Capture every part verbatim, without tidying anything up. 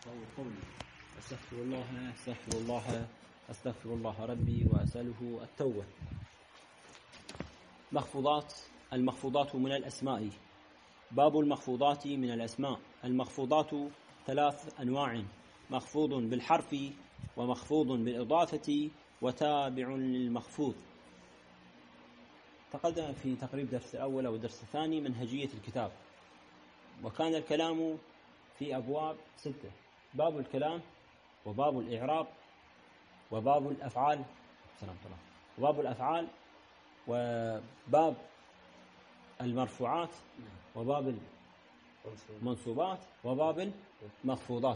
قولي أستغفر الله أستغفر الله أستغفر الله ربي وأسأله التوبة. مخفوضات. المخفوضات من الأسماء. باب المخفوضات من الأسماء. المخفوضات ثلاث أنواع: مخفوض بالحرف، ومخفوض بالإضافة، وتابع للمخفوض. تقدم في تقريب درس الأول أو الدرس الثاني منهجية الكتاب، وكان الكلام في أبواب ستة: باب الكلام، وباب الإعراب، وباب الأفعال سلام الله وباب الأفعال، وباب المرفوعات، وباب المنصوبات، وباب المخفوضات.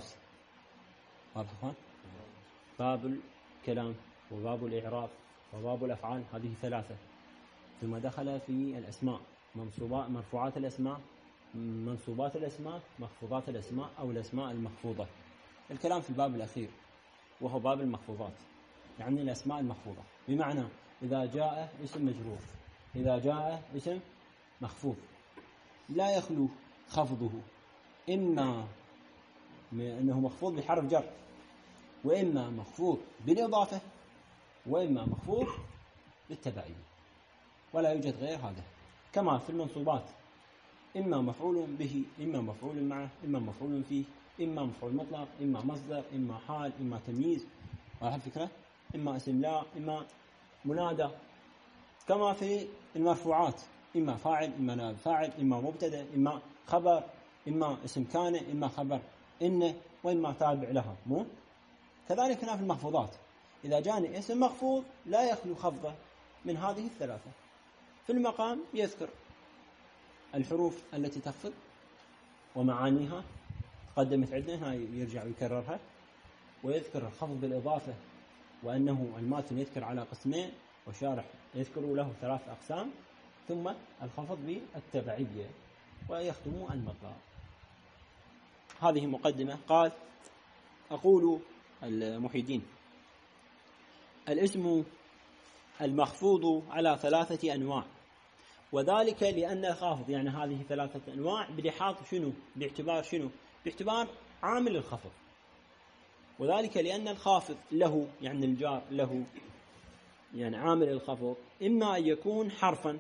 باب الكلام وباب الإعراب وباب الأفعال، هذه ثلاثة. ثم دخل في الأسماء: منصوبات مرفوعات الأسماء، منصوبات الأسماء، مخفوضات الأسماء أو الأسماء المخفوضة. الكلام في الباب الأخير وهو باب المخفوضات، يعني الأسماء المخفوضة، بمعنى إذا جاء اسم مجرور، إذا جاء اسم مخفوض، لا يخلو خفضه إما أنه مخفوض بحرف جر، وإما مخفوض بالإضافة، وإما مخفوض بالتبعية، ولا يوجد غير هذا. كما في المنصوبات: إما مفعول به، إما مفعول معه، إما مفعول فيه، إما مفعول مطلق، إما مصدر، إما حال، إما تمييز، على الفكرة، إما اسم لا، إما منادى. كما في المرفوعات: إما فاعل، إما نائب فاعل، إما مبتدأ، إما خبر، إما اسم كان، إما خبر إن، وإما تابع لها. مو كذلك هنا في المخفوضات: إذا جاني اسم مخفوض لا يخلو خفضه من هذه الثلاثة. في المقام يذكر الحروف التي تخفض ومعانيها، تقدمت عندنا، هاي يرجع ويكررها، ويذكر الخفض بالإضافة، وأنه الماتن يذكر على قسمين، وشارح يذكر له ثلاث أقسام، ثم الخفض بالتبعية، ويختم المطلق. هذه مقدمة. قال: أقول المحي الدين: الاسم المخفوض على ثلاثة أنواع، وذلك لأن الخافض، يعني هذه ثلاثة أنواع بلحاظ شنو؟ باعتبار شنو؟ باعتبار عامل الخفض. وذلك لأن الخافض له، يعني الجار له، يعني عامل الخفض، إما أن يكون حرفا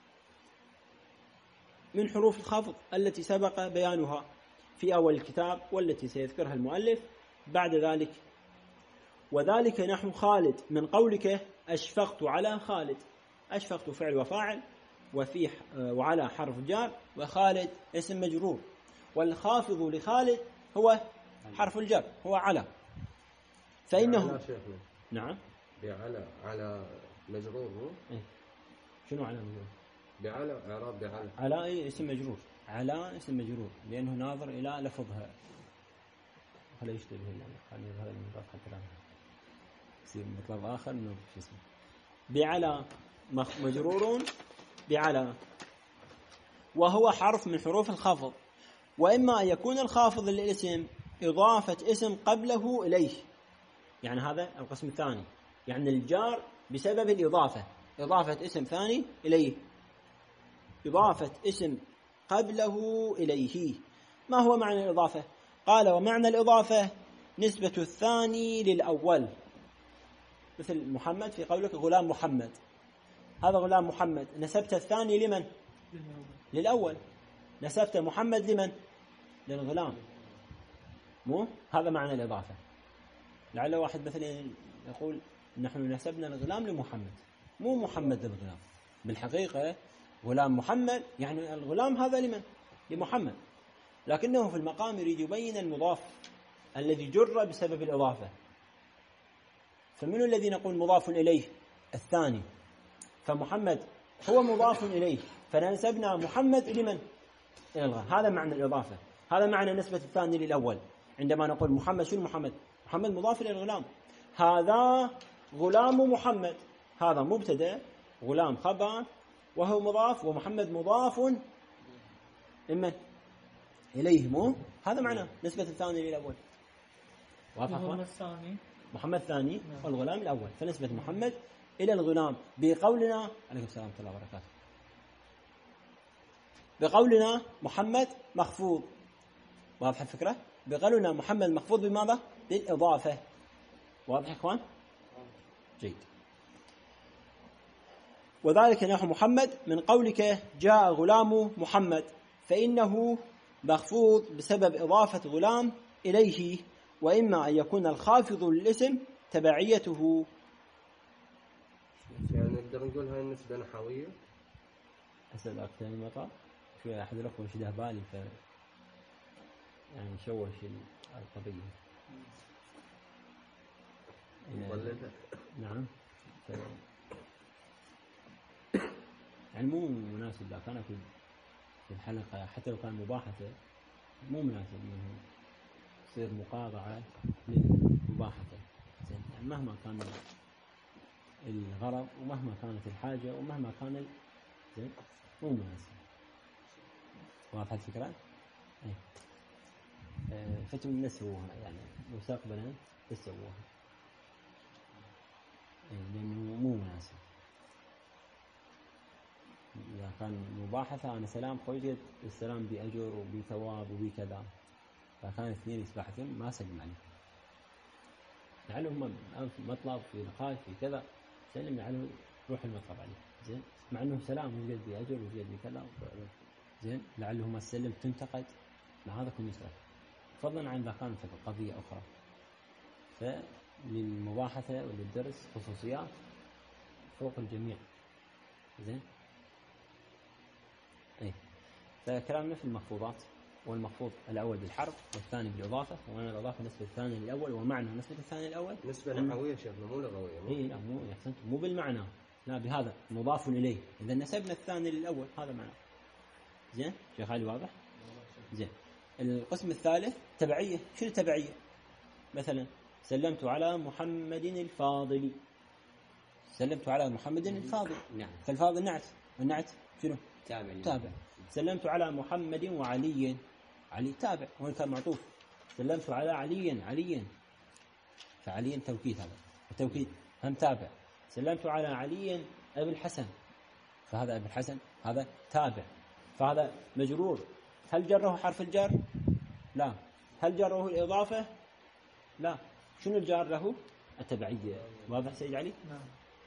من حروف الخفض التي سبق بيانها في أول الكتاب، والتي سيذكرها المؤلف بعد ذلك. وذلك نحو خالد، من قولك أشفقت على خالد. أشفقت فعل وفاعل، وفي وعلى حرف جار، وخالد اسم مجرور، والخافض لخالد هو حرف الجر، هو على. فإنه نعم بعلى على مجرور. إيه؟ شنو على مجرور؟ بعلى إعراب بعلى على أي اسم مجرور، على اسم مجرور لأنه ناظر إلى لفظها. خليه يشتبه يعني خليه هذا المضاف حتى لا يصير مطلب آخر من شو اسمه. بعلى مجرور بعلى، وهو حرف من حروف الخفض. وإما أن يكون الخافض للاسم إضافة اسم قبله إليه، يعني هذا القسم الثاني، يعني الجار بسبب الإضافة، إضافة اسم ثاني إليه، إضافة اسم قبله إليه. ما هو معنى الإضافة؟ قال: ومعنى الإضافة نسبة الثاني للأول، مثل محمد في قولك غلام محمد، هذا غلام محمد، نسبت الثاني لمن؟ للأول. نسبت محمد لمن؟ للغلام. مو هذا معنى الإضافة. لعل واحد مثلا يقول نحن نسبنا الغلام لمحمد، مو محمد للغلام. بالحقيقة غلام محمد يعني الغلام هذا لمن؟ لمحمد، لكنه في المقام يريد يبين المضاف الذي جر بسبب الإضافة. فمن الذي نقول مضاف إليه؟ الثاني. فمحمد هو مضاف إليه، فنسبنا محمد لمن؟ إلى الغلام. هذا معنى الإضافة، هذا معنى نسبة الثاني للأول. عندما نقول محمد، شنو محمد؟ محمد مضاف إلى الغلام، هذا غلام محمد، هذا مبتدأ، غلام خبر، وهو مضاف، ومحمد مضاف إما إليه. مو هذا معنى نسبة الثاني للأول. محمد الثاني محمد الثاني والغلام الأول، فنسبة محمد إلى الغلام بقولنا عليكم السلام ورحمة الله وبركاته، بقولنا محمد مخفوض، واضح الفكرة؟ بيقولوا لنا محمد مخفوض بماذا؟ بالإضافة. واضح يا إخوان؟ جيد. وذلك نحو محمد من قولك جاء غلام محمد، فإنه مخفوض بسبب إضافة غلام إليه، وإما أن يكون الخافض للاسم تبعيته. يعني نقدر نقول هاي النسبة نحوية. أسأل أكثر من مطار شوية أحد لكم شده بالي ف يعني شوش القضية. نعم. ف... يعني مو مناسب إذا كان في الحلقة حتى لو كان مباحثة مو مناسب إنه تصير مقاطعة للمباحثة. يعني مهما كان الغرض ومهما كانت الحاجة ومهما كان زين مو مناسب. واضح الفكرة؟ ايه. اه فتم نسووها يعني مستقبلا تسووها ايه لأنه مو مناسب. إذا كان مباحثة أنا سلام خويجد السلام بأجر وبثواب وبكذا، فكان اثنين يسبحثون ما سلم عليه لعلهم مطلب في نقاش في كذا سلم لعله روح المطلب عليه زين، مع أنه سلام وجد بأجر وجد بكذا زين لعله ما سلم تنتقد. مع هذا كل يسرح فضلا عن إذا كانت قضية أخرى. فللمباحثة وللدرس خصوصيات فوق الجميع زين. ايه فكلامنا في المخفوضات، والمخفوض الأول بالحرف والثاني بالإضافة، وأنا الإضافة نسبة الثاني للأول ومعنى نسبة الثاني الأول نسبة نحوية شيخنا مو لغوية. إيه لا مو يحسنت مو بالمعنى لا بهذا مضاف إليه. إذا نسبنا الثاني للأول هذا معنى زين. شيخ علي واضح؟ زين. القسم الثالث تبعية. شنو تبعية؟ مثلا سلمت على محمد الفاضل، سلمت على محمد الفاضل نعم. فالفاضل نعت والنعت شنو؟ تابع. تابع. سلمت على محمد وعلي، علي تابع وين كان معطوف. سلمت على علي علي فعلي توكيد، هذا التوكيد هم تابع. سلمت على علي أبي الحسن فهذا أبي الحسن هذا تابع، فهذا مجرور. هل جره حرف الجر؟ لا. هل جره الإضافة؟ لا. شنو الجار له؟ التبعية. واضح سيد علي؟ نعم.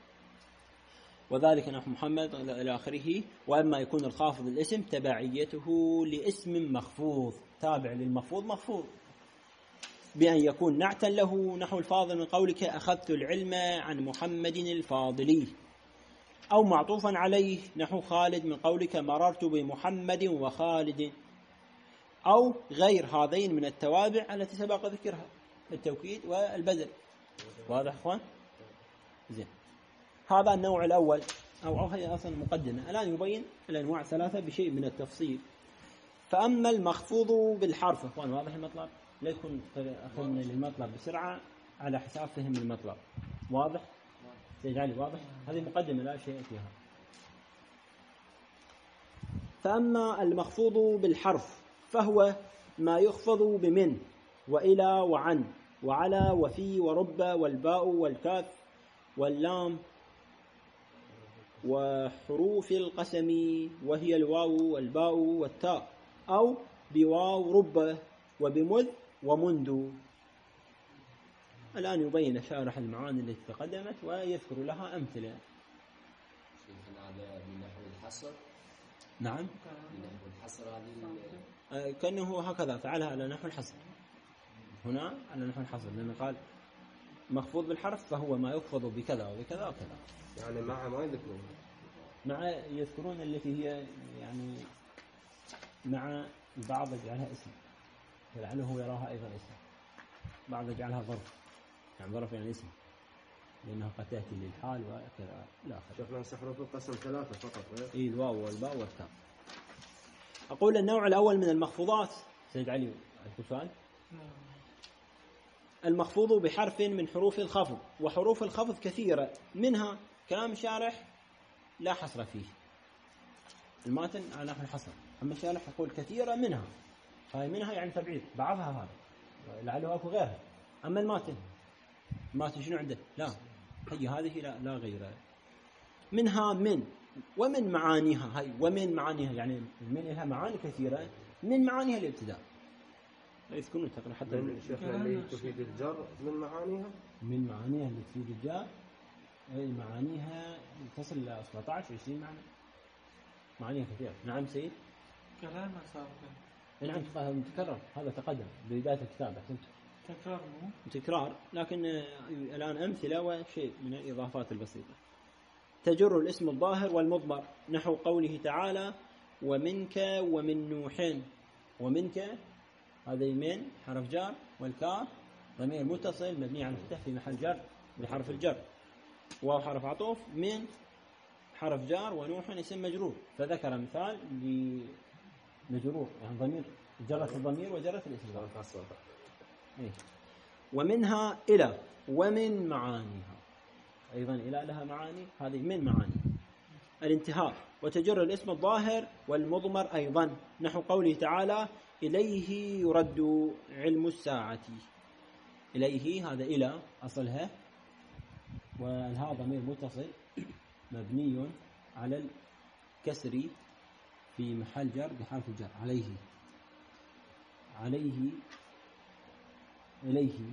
وذلك نحو محمد إلى آخره. وأما يكون الخافض الاسم تبعيته لاسم مخفوض، تابع للمخفوض مخفوض، بأن يكون نعتا له نحو الفاضل من قولك أخذت العلم عن محمد الفاضلي، أو معطوفا عليه نحو خالد من قولك مررت بمحمد وخالد، أو غير هذين من التوابع التي سبق ذكرها التوكيد والبدل. واضح أخوان؟ زين. هذا النوع الأول أو هي أصلا مقدمة. الآن يبين الأنواع ثلاثة بشيء من التفصيل. فأما المخفوض بالحرف أخوان واضح المطلب؟ لا يكون أخذنا للمطلب بسرعة على حساب فهم المطلب. واضح؟ سيجعلي واضح؟ هذه مقدمة لا شيء فيها. فأما المخفوض بالحرف فهو ما يخفض بمن وإلى وعن وعلى وفي ورب والباء والكاف واللام وحروف القسم وهي الواو والباء والتاء، أو بواو رب وبمذ ومنذ. الآن يبين شارح المعاني التي تقدمت ويذكر لها أمثلة. هذا بنحو الحصر. نعم. بنحو الحصر هذه آه كأنه هكذا فعلها على نحو الحصر. هنا على نحو الحصر لأنه قال مخفوض بالحرف فهو ما يخفض بكذا وبكذا وكذا. يعني مع ما يذكرون مع يذكرون التي هي يعني مع بعض يجعلها اسم لعله يراها أيضا اسم، بعض يجعلها ظرف يعني ظرف يعني اسم لأنها قد تأتي للحال وكذا. لا شفنا نسحر في القسم ثلاثة فقط. إيه الواو والباء والتاء. أقول النوع الأول من المخفوضات. سيد علي عندك سؤال؟ المخفوض بحرف من حروف الخفض، وحروف الخفض كثيرة، منها كلام الشارح لا حصر فيه، الماتن على نحو الحصر، أما الشارح يقول كثيرة منها، هاي منها يعني تبعيض بعضها هذا لعله أكو غيرها. أما الماتن الماتن شنو عنده؟ لا هي هذه لا, لا غيرها. منها من ومن معانيها، هاي ومن معانيها يعني من لها معاني كثيرة، من معانيها الابتداء يسكنون تقريبا حتى من شيخنا اللي تفيد الجر من معانيها. من معانيها اللي تفيد الجار أي معانيها تصل إلى سبعة عشر عشرين معنى، معانيها كثيرة. نعم سيد. كلام سابق. نعم تكرر، هذا تقدم بداية الكتاب. أحسنت. تكرار مو؟ تكرار، لكن الآن أمثلة وشيء من الإضافات البسيطة. تجر الاسم الظاهر والمضمر نحو قوله تعالى ومنك ومن نوحين. ومنك هذا من حرف جر، والكاف ضمير متصل مبني على الفتح في محل جر بحرف الجر، واو حرف عطوف، من حرف جار، ونوح اسم مجرور. فذكر مثال لمجرور يعني ضمير جرت الضمير وجرت الاسم. إيه. ومنها إلى ومن معانيها، أيضا إلى لها معاني، هذه من معاني الانتهاء. وتجر الاسم الظاهر والمضمر أيضا نحو قوله تعالى إليه يرد علم الساعة. إليه هذا إلى أصلها، والها ضمير متصل مبني على الكسر في محل جر بحرف الجر. عليه عليه إليه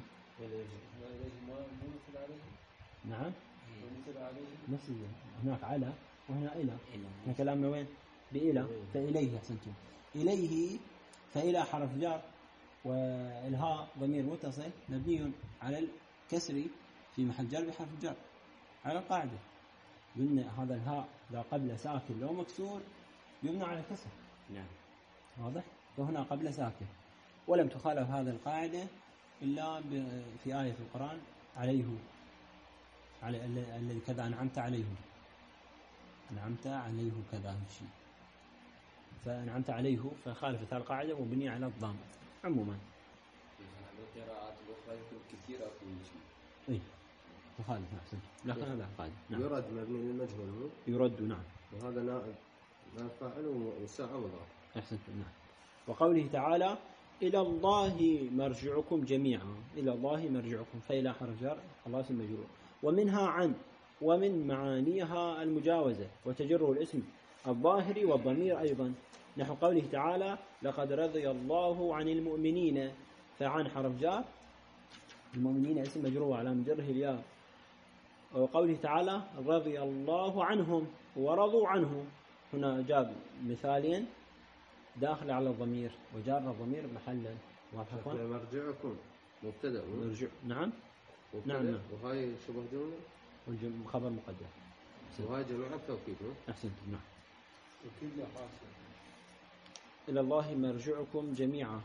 نعم نفس هناك على وهنا إلى. هنا كلامنا وين؟ بإلى. فإليه أحسنتم. إليه فإلى حرف جر، والهاء ضمير متصل مبني على الكسر في محل جر بحرف الجر على القاعدة. قلنا هذا الهاء لا قبل ساكن لو مكسور يبنى على الكسر. نعم واضح. وهنا قبل ساكن، ولم تخالف هذه القاعدة إلا في آية في القرآن عليه على الذي كذا أنعمت عليه، أنعمت عليه كذا شيء، فأنعمت عليه فخالفت هذه القاعدة وبني على الضم عموما. القراءات الأخرى يمكن كثيرة في شيء. إيه تخالف أحسن، لكن هذا القاعدة. نعم. يرد مبني للمجهول. يرد نعم. وهذا نائب نائب فاعل والساعة مضاف. أحسن نعم. وقوله تعالى إلى الله مرجعكم جميعا. إلى الله مرجعكم، فإلى حرف جر الله اسم مجرور. ومنها عن ومن معانيها المجاوزة. وتجر الاسم الظاهر والضمير أيضا نحو قوله تعالى لقد رضي الله عن المؤمنين. فعن حرف جر، المؤمنين اسم مجرور على مجره الياء. وقوله تعالى رضي الله عنهم ورضوا عنه، هنا جاب مثالين داخل على الضمير وجار الضمير محلا. مرجعكم مبتدأ مرجع نعم نعم نعم. وهاي شبه جملة خبر مقدر. وهاي جماعة توكيد. أحسنت نعم. توكيد حاصل. إلى الله مرجعكم جميعا.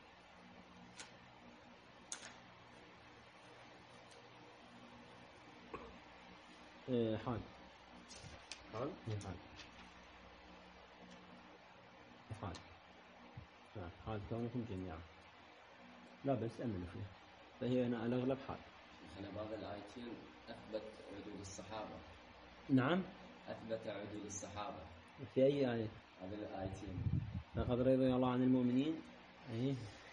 إيه حال حال حال حال نعم حال كونكم جميعا، لا بس أمن فيه، فهي أنا الأغلب حال. أنا بعض الآيتين أثبت عدول الصحابة. نعم أثبت عدول الصحابة في أي آية؟ هذه الآيتين لقد رضي الله عن المؤمنين. أيه.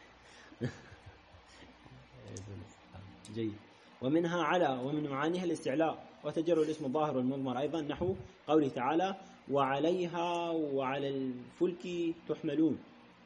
جيد. ومنها على ومن معانيها الاستعلاء. وتجر الاسم الظاهر والمضمر أيضا نحو قوله تعالى وعليها وعلى الفلك تحملون.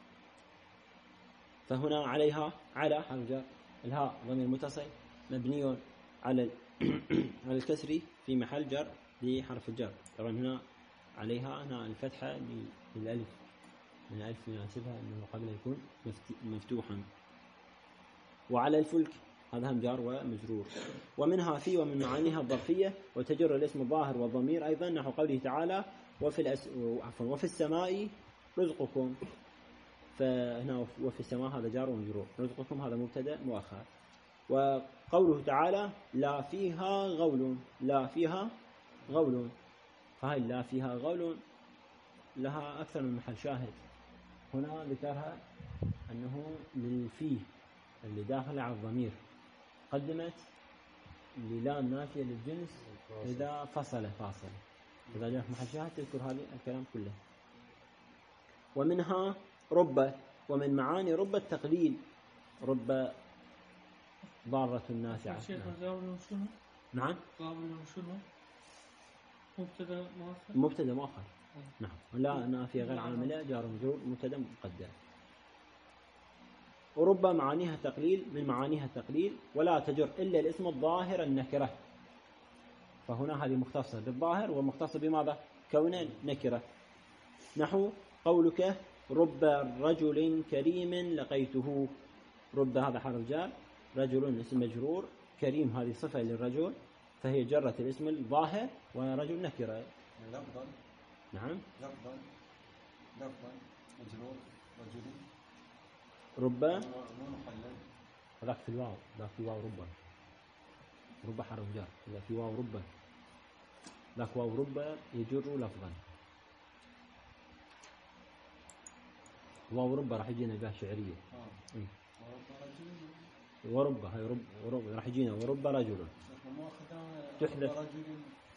فهنا عليها على حرف جر، الهاء ضمير متصل مبني على على الكسر في محل جر بحرف الجر. طبعا هنا عليها هنا الفتحة للألف، من الألف يناسبها أنه قبل يكون مفتوحا. وعلى الفلك هذا هم جار ومجرور. ومنها في ومن معانيها الظرفية. وتجر الاسم الظاهر والضمير أيضا نحو قوله تعالى وفي الأس... عفوا وفي السماء رزقكم. فهنا وفي السماء هذا جار ومجرور، رزقكم هذا مبتدأ مؤخر. وقوله تعالى لا فيها غول. لا فيها غول، فهي لا فيها غول لها أكثر من محل شاهد. هنا ذكرها أنه للفيه اللي داخل على الضمير، قدمت للام نافية للجنس إذا فصل فاصل، إذا جاء محل شاهد تذكر هذا الكلام كله. ومنها رب. ومن معاني رب التقليل، رب ضارة نافعة. نعم. نعم قابل شنو؟ مبتدا مؤخر. مبتدا مؤخر. نعم. لا نافية غير عاملة جار مجرور مبتدا مقدر. ورب معانيها تقليل من معانيها التقليل ولا تجر إلا الاسم الظاهر النكرة. فهنا هذه مختصة بالظاهر ومختصة بماذا؟ كونه نكرة. نحو قولك رب رجل كريم لقيته. رب هذا حرف جار، رجل اسم مجرور، كريم هذه صفة للرجل فهي جرت الاسم الظاهر ورجل نكرة. لفظا. نعم. لفظا. لفظا مجرور رجل. رب مو محلل. هذاك في الواو، ذاك في واو رب. رب حرف جار، إذا في واو رب ذاك واو رب يجر لفظا. واو رب راح يجينا بها شعرية. آه. إيه. ورب رجل. ورب هاي رب ورب راح يجينا ورب رجل. مو أخذها تحذف. رب رجل.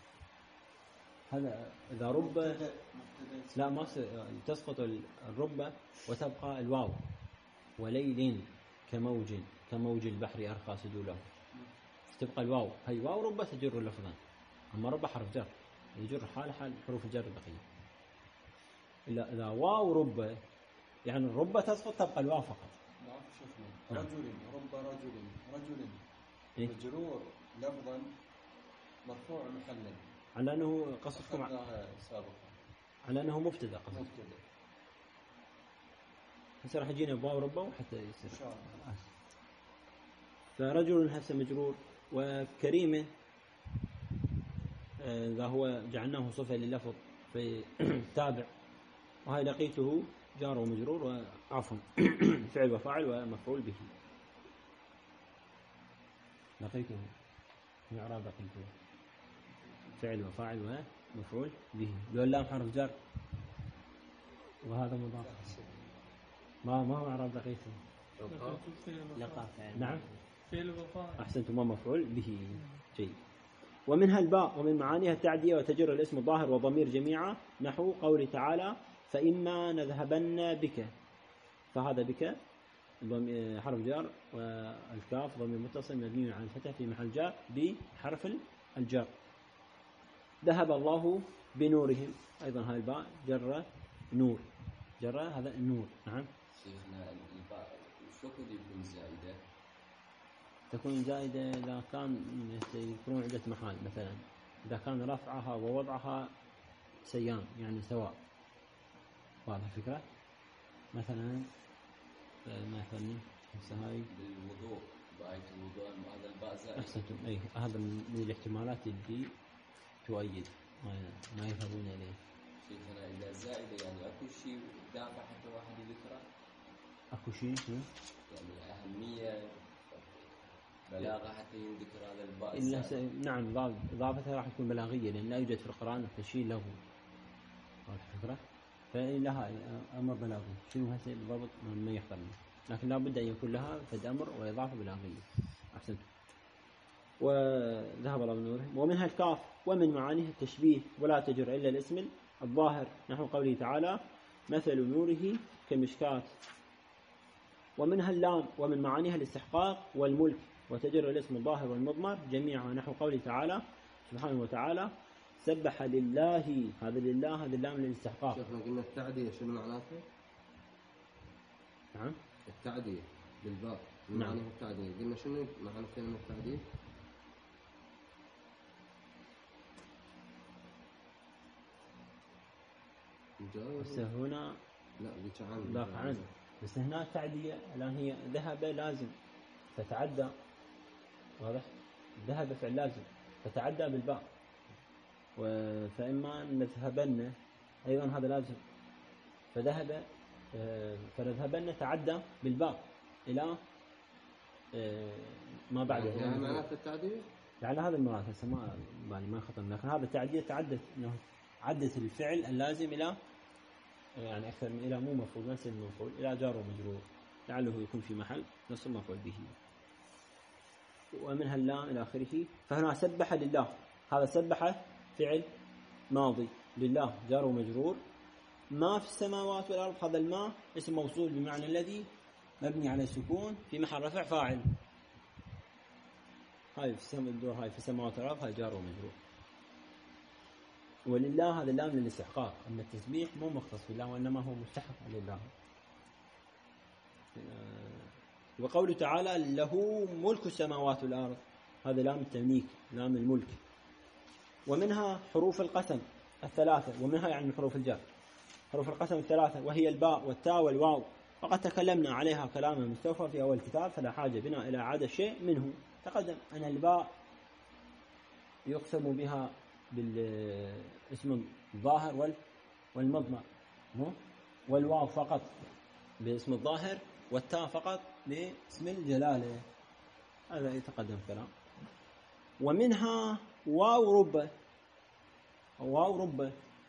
هذا إذا رب مبتدأ. مبتدأ. لا ما س- تسقط الرب وتبقى الواو. وليل كموج كموج البحر أرخى سدوله. تبقى الواو، هي واو رب تجر لفظا. أما رب حرف جر يجر حال حال حروف الجر البقية. إلا إذا واو رب يعني الرب تسقط تبقى الواو فقط. نعم شوفنا. نعم. رجل رب رجل رجل إيه؟ مجرور لفظا مرفوع محلا. على أنه قصدكم ع- أخذناها سابقا. على أنه مبتدأ قصدكم. مبتدأ. هسه راح يجينا بواو رب وحتى إن يصير. شاء الله. فرجل هسه مجرور وكريمة آه، إذا هو جعلناه صفة لللفظ في تابع. وهي لقيته جار ومجرور وعفوا فعل وفاعل ومفعول به. لقيته في إعراب لقيته فعل وفاعل ومفعول به. لو اللام حرف جر وهذا مضاف. ما ما هو إعراب لقيته. لقيت فعل لقى وفاعل. فعل. نعم فعل وفاعل. أحسنتم. ما مفعول به. جيد. ومنها الباء ومن معانيها التعدية وتجر الاسم الظاهر وضمير جميعا. نحو قوله تعالى فإما نذهبن بك. فهذا بك ضم- حرف جار والكاف ضمير متصل مبني على الفتح في محل جار بحرف الجر. ذهب الله بنورهم. أيضا هاي الباء جر نور، جر هذا النور. نعم. شيخنا الباء شو قد يكون زائدة؟ تكون زائدة إذا كان يذكرون عدة محال. مثلا إذا كان رفعها ووضعها سيان يعني سواء. واضح الفكرة؟ مثلا آه، مثلا هسه هاي بالوضوء بآية الوضوء هذا الباء زائد. أحسنتم. أي هذا من الاحتمالات اللي تؤيد ما ما يذهبون إليه. شيخنا إذا زائدة يعني أكو شيء دافع حتى واحد يذكره؟ أكو شيء شنو؟ يعني أهمية بلاغة حتى يذكر هذا الباء إلا الزائد. س... نعم ضاب- إضافتها راح تكون بلاغية لأن لا يوجد في القرآن تشيل له. واضح الفكرة؟ فلها أمر بلاغي. شنو هسه بالضبط ما يحضرني، لكن لا بد أن يكون لها فد أمر وإضافة بلاغية. أحسنت. وذهب الله بنورهم. ومنها الكاف ومن معانيه التشبيه ولا تجر إلا الاسم الظاهر. نحو قوله تعالى مثل نوره كمشكاة. ومنها اللام ومن معانيها الاستحقاق والملك وتجر الاسم الظاهر والمضمر جميعا. نحو قوله تعالى سبحانه وتعالى سبح لله. هذا لله هذا اللام للاستحقاق. شوفنا قلنا التعدية شنو معناته؟ نعم. التعدية بالباء. نعم. معنى التعدية قلنا شنو معنى كلمة التعدية؟ بس هنا لا ذيك عن دافع عنه. بس هنا التعدية الآن هي ذهب لازم فتعدى. واضح؟ ذهب فعل لازم فتعدى بالباء. و- فإما نذهبن أيضا هذا لازم فذهب آه، فنذهبن تعدى بالباء إلى آه، ما بعده. يعني معناته التعدية؟ يعني هذا المراد هسه ما بالي ما خطر، لكن هذا التعدية تعدت انه عدت الفعل اللازم الى يعني اكثر من الى مو مفعول نفس المفعول الى جار ومجرور لعله يكون في محل نص المفعول به. ومنها اللام الى اخره. فهنا سبح لله. هذا سبح فعل ماضي لله جار ومجرور. ما في السماوات والارض هذا الماء اسم موصول بمعنى الذي مبني على السكون في محل رفع فاعل. هاي في السماء الدور هاي في السماوات والارض هاي جار ومجرور. ولله هذا اللام للاستحقاق. اما التسبيح مو مختص بالله وانما هو مستحق لله. وقوله تعالى له ملك السماوات والأرض، هذا لام التمليك، لام الملك. ومنها حروف القسم الثلاثة، ومنها يعني من حروف الجر حروف القسم الثلاثة، وهي الباء والتاء والواو، وقد تكلمنا عليها كلاما مستوفى في أول الكتاب، فلا حاجة بنا إلى إعادة شيء منه. تقدم أن الباء يقسم بها بالاسم الظاهر والمضمر، والواو فقط باسم الظاهر، والتاء فقط باسم الجلالة. هذا يتقدم كلام. ومنها واو رب، واو رب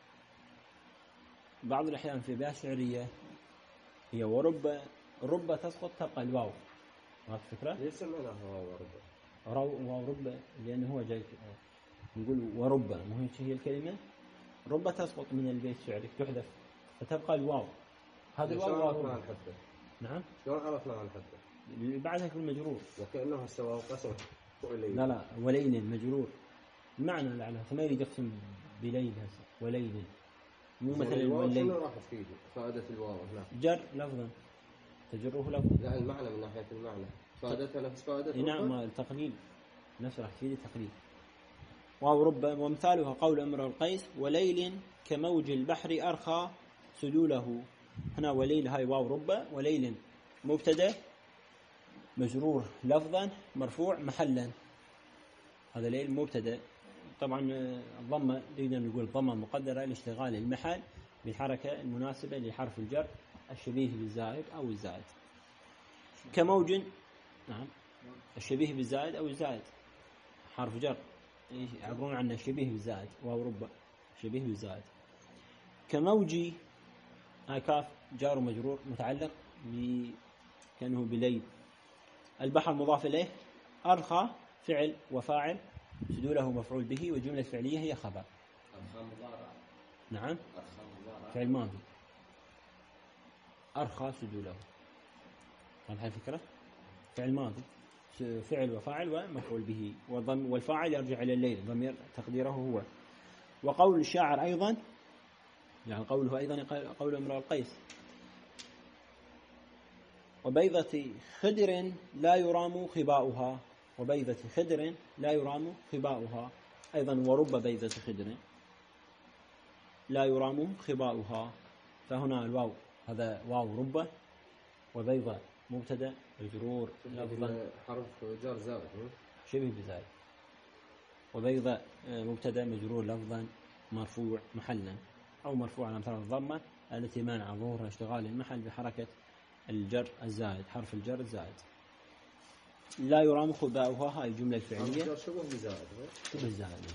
بعض الأحيان في أبيات شعرية هي ورب، رب تسقط تبقى الواو. ما الفكرة؟ ليش سمعناها واو رب؟ واو رب لأنه هو جاي نقول ورب، مو هي الكلمة رب تسقط من البيت الشعري تحذف فتبقى الواو. هذا الواو واو عن حده. نعم. شلون عرفنا عن حده؟ اللي بعدها يكون مجرور. وكأنه هسه قسم. لا لا وليل مجرور المعنى لعنه، فما يريد يقسم بليل هسه وليل، مو مثلا والليل. شنو راح تفيد فائدة الواو هنا؟ جر لفظا تجره لفظا. لا المعنى من ناحية المعنى فائدتها نفس فائدة. نعم التقليل نفس راح تفيد التقليل. واو رب ومثالها قول امرؤ القيس وليل كموج البحر أرخى سدوله. هنا وليل هاي واو رب، وليل مبتدا مجرور لفظا مرفوع محلا. هذا ليل مبتدا، طبعا الضمه نقدر نقول ضمه مقدره لاشتغال المحل بالحركه المناسبه لحرف الجر الشبيه بالزائد او الزائد. كموج، نعم الشبيه بالزائد او الزائد حرف جر يعبرون عنه الشبيه بالزائد، واو رب شبيه بالزائد. كموجي هاي كاف جار ومجرور متعلق ب كأنه بليل. البحر مضاف إليه، أرخى فعل وفاعل سدوله مفعول به، والجملة الفعلية هي خبر. أرخى مضارع. نعم أرخى مضارع فعل ماضي أرخى سدوله. هذه الفكرة فعل ماضي فعل وفاعل ومفعول به، والفاعل يرجع إلى الليل ضمير تقديره هو. وقول الشاعر أيضا يعني قوله أيضا قول امرؤ القيس وبيضة خدر لا يرام خباؤها، وبيضة خدر لا يرام خباؤها. أيضا ورب بيضة خدر لا يرام خباؤها، فهنا الواو هذا واو رب، وبيضة مبتدا مجرور لفظا حرف جر زائد شبه بزائد، وبيضة مبتدا مجرور لفظا مرفوع محلا أو مرفوع على مثال الضمة التي مانع ظهور اشتغال المحل بحركة الجر الزائد حرف الجر الزائد. لا يرام خباؤها هاي الجملة الفعلية شبه بزائد شبه زائد.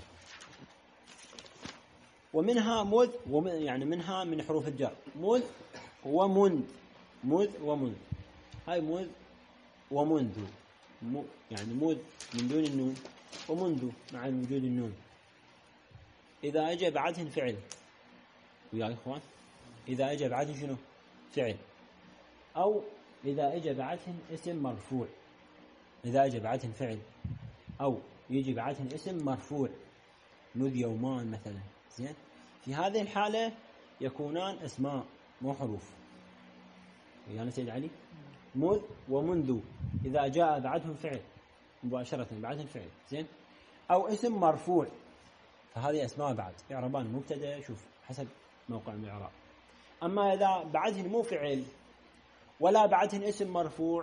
ومنها مذ يعني منها من حروف الجر مذ ومنذ، مذ ومنذ. هاي مذ ومنذ يعني مذ من دون النون ومنذ مع وجود النون. إذا أجى بعدهن فعل ويا إخوان، إذا أجى بعدهن شنو فعل، أو إذا أجى بعدهن اسم مرفوع. إذا أجى بعدهن فعل أو يجي بعدهن اسم مرفوع مذ يومان مثلا، زين، في هذه الحالة يكونان أسماء مو حروف. يعني سيد علي مذ ومنذ إذا جاء بعدهم فعل مباشرة بعدهم فعل، زين، أو اسم مرفوع، فهذه أسماء بعد إعرابان مبتدأ شوف حسب موقع الإعراب. أما إذا بعدهن مو فعل ولا بعدهن اسم مرفوع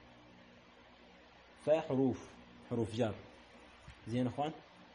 فحروف حروف جر. زين أخوان،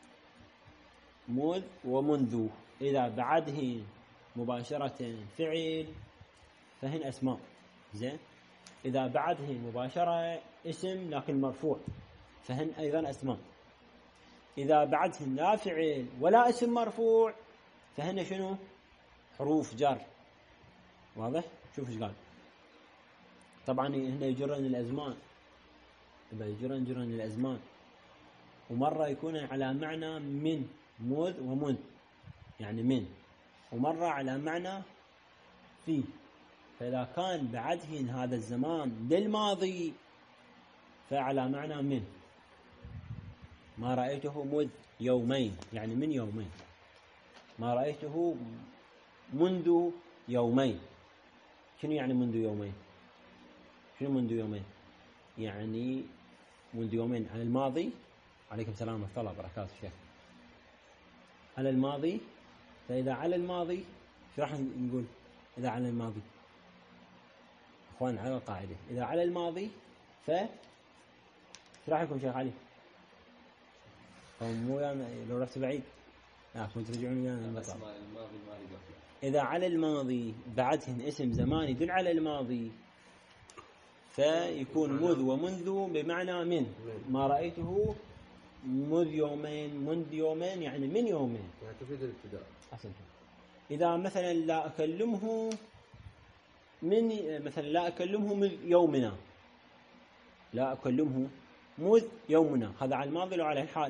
مذ ومنذ إذا بعده مباشرة فعل فهن أسماء، زين. إذا بعده مباشرة اسم لكن مرفوع فهن أيضا أسماء. إذا بعدهن لا فعل ولا اسم مرفوع فهن شنو حروف جر. واضح؟ شوف ايش قال. طبعا هنا يجرن الأزمان، إذا يجرن جرن الأزمان، ومرة يكون على معنى من مذ ومنذ يعني من، ومرة على معنى في. فإذا كان بعدهن هذا الزمان للماضي فعلى معنى من. ما رأيته مذ يومين يعني من يومين، ما رأيته منذ يومين. شنو يعني منذ يومين؟ شنو منذ يومين؟ يعني منذ يومين على الماضي. عليكم السلام ورحمة الله وبركاته الشيخ. على الماضي، فإذا على الماضي شو راح نقول؟ إذا على الماضي أخوان على القاعدة، إذا على الماضي ف شو راح يكون شيخ علي؟ أو مو يعني لو رحت بعيد لا كنت ترجعون ويانا المطلع. الماضي الماضي إذا على الماضي بعدهن اسم زمان يدل على الماضي فيكون مذ ومنذ بمعنى من. ما رأيته مذ يومين، منذ يومين يعني من يومين، يعني تفيد الابتداء. أحسنت. إذا مثلا لا أكلمه من مثلا لا أكلمه من يومنا، لا أكلمه مذ يومنا، هذا على الماضي لو على الحال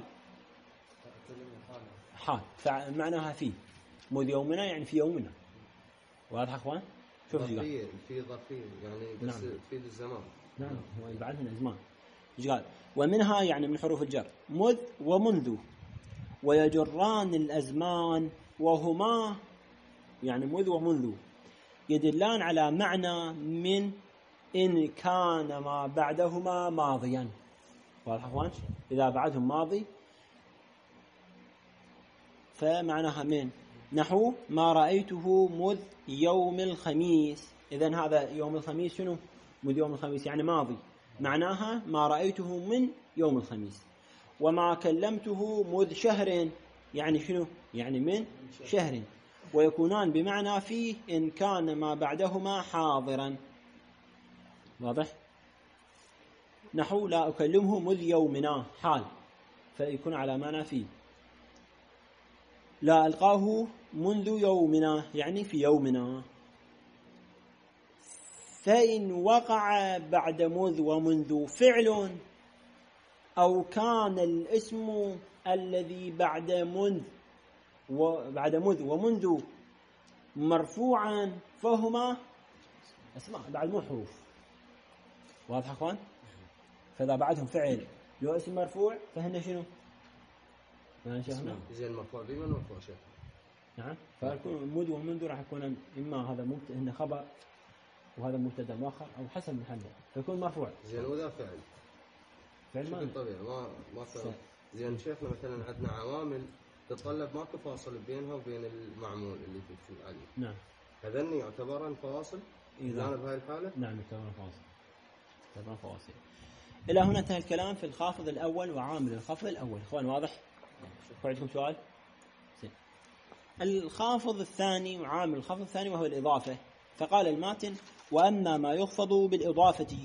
حال، فمعناها في مذ يومنا يعني في يومنا. واضح أخوان؟ شوف ايش قال. ظرفية في ظرفية يعني بس نعم. تفيد الزمان. نعم هو بعدنا أزمان. ايش قال؟ ومنها يعني من حروف الجر مذ ومنذ ويجران الأزمان وهما يعني مذ ومنذ يدلان على معنى من إن كان ما بعدهما ماضيا. واضح أخوان؟ إذا بعدهم ماضي فمعناها من، نحو ما رأيته مذ يوم الخميس. إذن هذا يوم الخميس شنو؟ مذ يوم الخميس يعني ماضي، معناها ما رأيته من يوم الخميس. وما كلمته مذ شهر يعني شنو؟ يعني من شهر. ويكونان بمعنى فيه إن كان ما بعدهما حاضرا. واضح؟ نحو لا أكلمه مذ يومنا حال، فيكون على معنى فيه. لا ألقاه منذ يومنا يعني في يومنا. فإن وقع بعد مذ ومنذ فعل أو كان الاسم الذي بعد منذ وبعد مذ ومنذ مرفوعا فهما اسماء بعد مو حروف. واضح أخوان؟ فإذا بعدهم فعل لو اسم مرفوع فهن شنو؟ ما شاهنا؟ زين مرفوع بمن مرفوع شيء. نعم. فيكون مذ ومنذ راح يكون إما هذا مبتدأ هنا خبر وهذا مبتدأ مؤخر أو حسب محله فيكون مرفوع. زين وذا فعل. فعل ما طبيعي ما ما فعل. زين شيخنا مثلا عندنا عوامل تتطلب ماكو فاصل بينها وبين المعمول اللي تكتب عليه. نعم. هذن يعتبرن فواصل؟ إذا أنا بهاي الحالة؟ نعم يعتبرن فواصل. يعتبرن فواصل. إلى هنا انتهى الكلام في الخافض الأول وعامل الخفض الأول. إخوان واضح؟ عندكم سؤال؟ زين. الخافض الثاني وعامل الخفض الثاني وهو الإضافة. فقال الماتن: وأما ما يخفض بالإضافة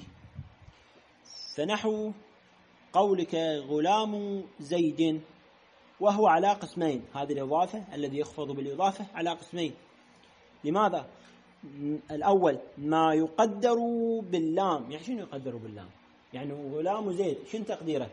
فنحو قولك غلام زيد، وهو على قسمين. هذه الإضافة الذي يخفض بالإضافة على قسمين. لماذا؟ الأول ما يقدر باللام. يعني شنو يقدر باللام؟ يعني غلام زيد شنو تقديره؟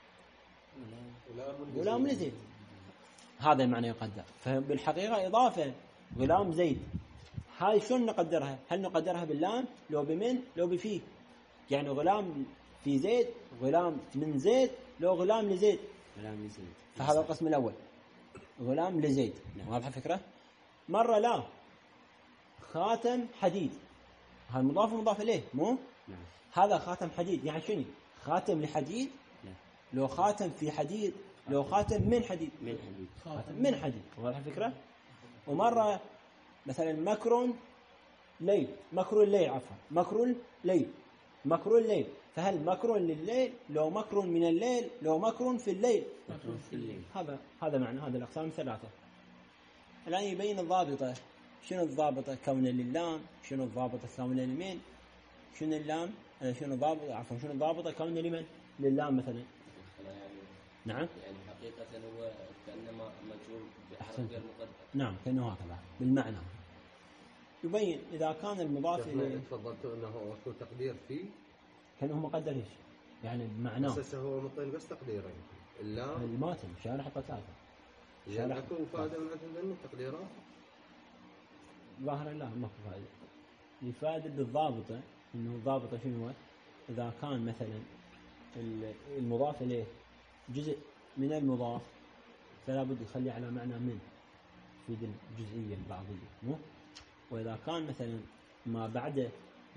غلام لزيد، هذا معنى يقدر. فبالحقيقة إضافة غلام زيد هاي شلون نقدرها؟ هل نقدرها باللام لو بمن لو بفيه؟ يعني غلام في زيد، غلام من زيد، لو غلام لزيد، غلام لزيد. فهذا القسم الأول غلام لزيد. واضح الفكرة؟ مرة لا خاتم حديد، هذا مضاف ومضاف إليه مو؟ نعم. هذا خاتم حديد يعني شنو؟ خاتم لحديد؟ لا. لو خاتم في حديد، لو خاتم من حديد، من حديد. خاتم من حديد. واضح الفكرة؟ ومرة مثلا مكر ليل، مكر الليل عفوا، مكر الليل، مكر الليل. فهل مكر لليل لو مكر من الليل لو مكر في الليل؟ مكر في الليل. هذا هذا معنى هذه الأقسام ثلاثة. الآن يبين الضابطة. شنو الضابطة كون للام؟ شنو الضابطة كون لمن؟ شنو اللام؟ شنو الضابطة عفوا شنو الضابطة كون لمن؟ للام مثلا. يعني نعم. يعني حقيقة هو كأنما مجرور بحرف غير مقدر. نعم كأنه هكذا بالمعنى. يبين إذا كان المضاف إليه تفضلت أنه أكو تقدير فيه كأنه مقدر إيش؟ يعني بمعناه. بس هو مطين بس تقديرين. اللام الماتن شارح حتى ثلاثة. يعني أكو فائدة من عندهم التقديرات؟ ظاهرا لا ما في فائدة. الفائدة بالضابطة إنه الضابطة شنو هو؟ إذا كان مثلا المضاف إليه جزء من المضاف فلا بد يخلي على معنى من في الجزئية البعضية مو؟ وإذا كان مثلا ما بعده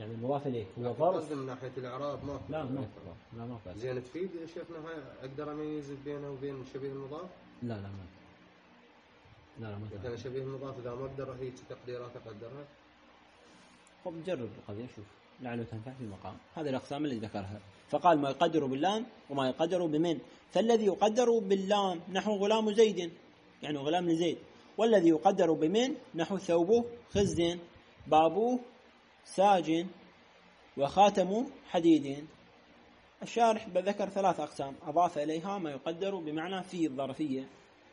يعني المضاف إليه هو لكن ظرف. قصدي من ناحية الإعراب ما لا ما لا ما فعل. زين تفيد يا شيخنا هاي أقدر أميز بينه وبين شبيه المضاف؟ لا لا ما لا لا ما مثلا شبيه المضاف إذا ما أقدر هيك تقديرات أقدرها. طب جرب القضية شوف لعله تنفع في المقام. هذه الأقسام اللي ذكرها. فقال ما يقدر باللام وما يقدر بمن. فالذي يقدر باللام نحو غلام زيد يعني غلام لزيد، والذي يقدر بمن نحو ثوبه خز، بابه ساج، وخاتم حديد. الشارح ذكر ثلاث أقسام أضاف إليها ما يقدر بمعنى في الظرفية.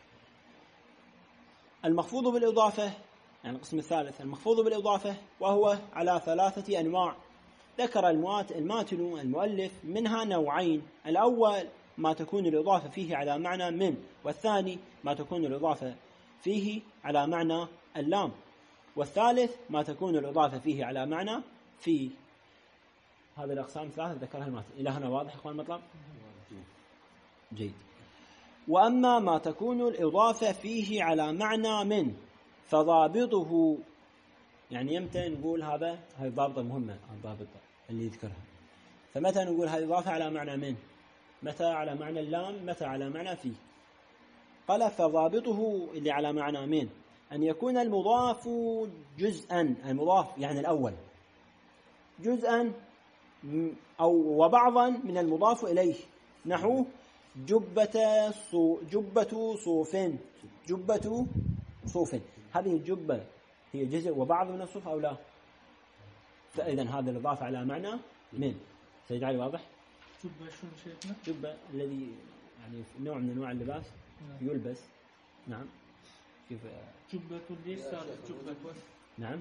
المخفوض بالإضافة يعني القسم الثالث المخفوض بالإضافة، وهو على ثلاثة أنواع. ذكر الماتن المؤلف منها نوعين: الأول ما تكون الإضافة فيه على معنى من، والثاني ما تكون الإضافة فيه على معنى اللام، والثالث ما تكون الإضافة فيه على معنى في. هذه الأقسام الثلاثة ذكرها الماتن. إلى هنا واضح أخوان المطلب؟ جيد. وأما ما تكون الإضافة فيه على معنى من فضابطه، يعني يمتى نقول هذا هذه ضابطة مهمة الضابطة اللي يذكرها. فمتى نقول هذه إضافة على معنى من، متى على معنى اللام، متى على معنى فيه. قال فضابطه اللي على معنى من أن يكون المضاف جزءا، المضاف يعني الأول جزءا أو وبعضا من المضاف إليه، نحو جبة صو جبة صوف، جبة صوف. هذه الجبة هي جزء وبعض من الصوف أو لا؟ فإذا هذا الإضافة على معنى من. سيد علي واضح؟ جبة شو شيخنا؟ جبة الذي يعني نوع من أنواع اللباس نعم. يلبس. نعم. كيف؟ جبة ليش صار جبة؟ نعم.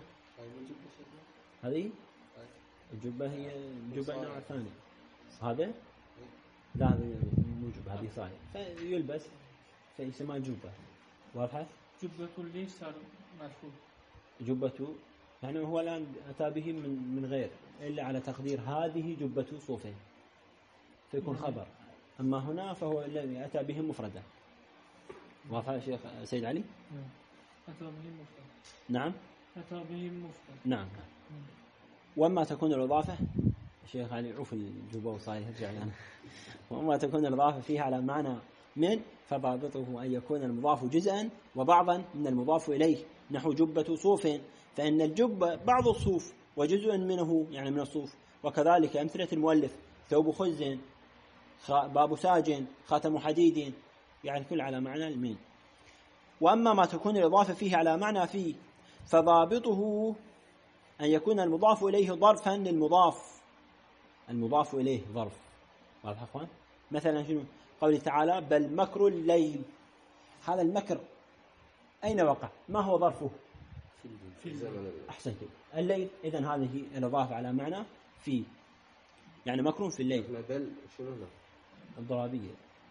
هذه الجبة هي جبة نوع ثاني. هذا لا هذه مو جبة، هذه صحيح فيلبس فيسمى جبة. واضحة؟ جبة ليش صار مرفوع؟ جبة يعني هو الآن أتى به من من غير إلا على تقدير هذه جبة صوفين فيكون خبر، أما هنا فهو الذي أتى به مفردة. واضح يا شيخ سيد علي؟ نعم. أتى به مفرد. نعم. أتى به مفرد. نعم. وأما تكون الإضافة الشيخ علي عوف الجبة وصاير يرجع يعني. وأما تكون الإضافة فيها على معنى من فضابطه أن يكون المضاف جزءا وبعضا من المضاف إليه، نحو جبة صوف، فإن الجبة بعض الصوف وجزء منه يعني من الصوف. وكذلك أمثلة المؤلف ثوب خز، باب ساج، خاتم حديد، يعني كل على معنى المين. وأما ما تكون الإضافة فيه على معنى فيه فضابطه أن يكون المضاف إليه ظرفا للمضاف، المضاف إليه ظرف. واضح أخوان؟ مثلا شنو قوله تعالى بل مكر الليل، هذا المكر أين وقع؟ ما هو ظرفه؟ في الزمن. أحسنت. الليل. إذن هذه الإضافة على معنى في، يعني مكر في الليل. بل شنو الضرابية.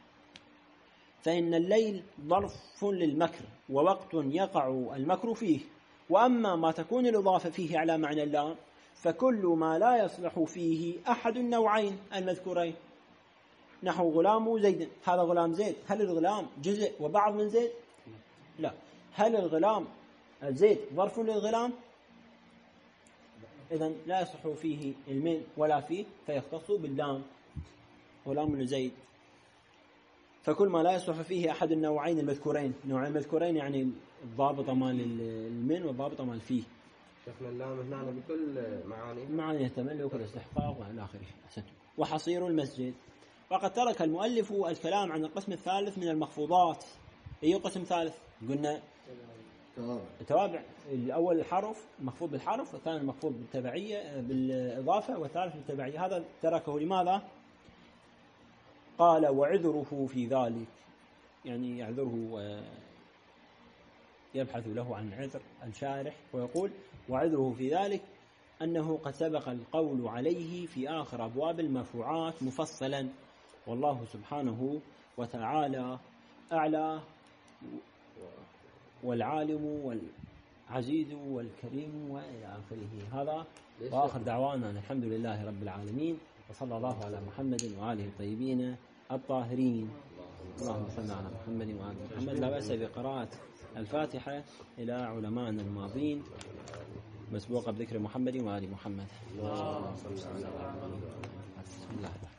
فإن الليل ظرف للمكر ووقت يقع المكر فيه. وأما ما تكون الإضافة فيه على معنى اللام فكل ما لا يصلح فيه أحد النوعين المذكورين، نحو غلام زيد. هذا غلام زيد، هل الغلام جزء وبعض من زيد؟ لا. هل الغلام زيد ظرف للغلام؟ إذن لا يصلح فيه المن ولا فيه فيختص باللام غلام لزيد. فكل ما لا يصلح فيه أحد النوعين المذكورين، نوعين المذكورين يعني الضابط مال المن والضابط مال فيه. شفنا اللام هنا بكل معاني معاني يحتمل وكل استحقاق وإلى آخره. وحصير المسجد. وقد ترك المؤلف الكلام عن القسم الثالث من المخفوضات. أي قسم ثالث؟ قلنا التوابع. الأول الحرف مخفوض بالحرف، والثاني المخفوض بالتبعية بالإضافة، والثالث بالتبعية. هذا تركه لماذا؟ قال وعذره في ذلك، يعني يعذره ويبحث له عن عذر الشارح، ويقول وعذره في ذلك أنه قد سبق القول عليه في آخر أبواب المرفوعات مفصلا، والله سبحانه وتعالى أعلى والعالم والعزيز والكريم وإلى آخره. هذا وآخر دعوانا الحمد لله رب العالمين، وصلى الله على محمد وآله الطيبين الطاهرين. اللهم صل على محمد وآل محمد. لا بأس بقراءة الفاتحة إلى علمائنا الماضين. مسبوقة بذكر محمد وآل محمد. اللهم صل على محمد وعلى آله. بسم الله الرحمن الرحيم.